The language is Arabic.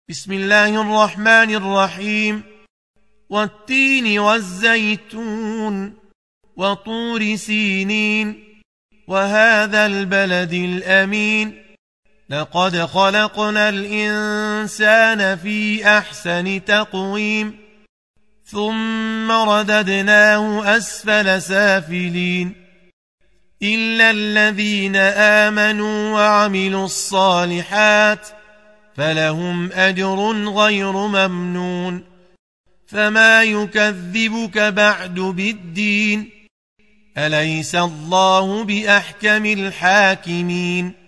بسم الله الرحمن الرحيم. والتين والزيتون وطور سينين وهذا البلد الأمين لقد خلقنا الإنسان في أحسن تقويم ثم رددناه أسفل سافلين إلا الذين آمنوا وعملوا الصالحات فلهم أجر غير ممنون فما يكذبك بعد بالدين أليس الله بأحكم الحاكمين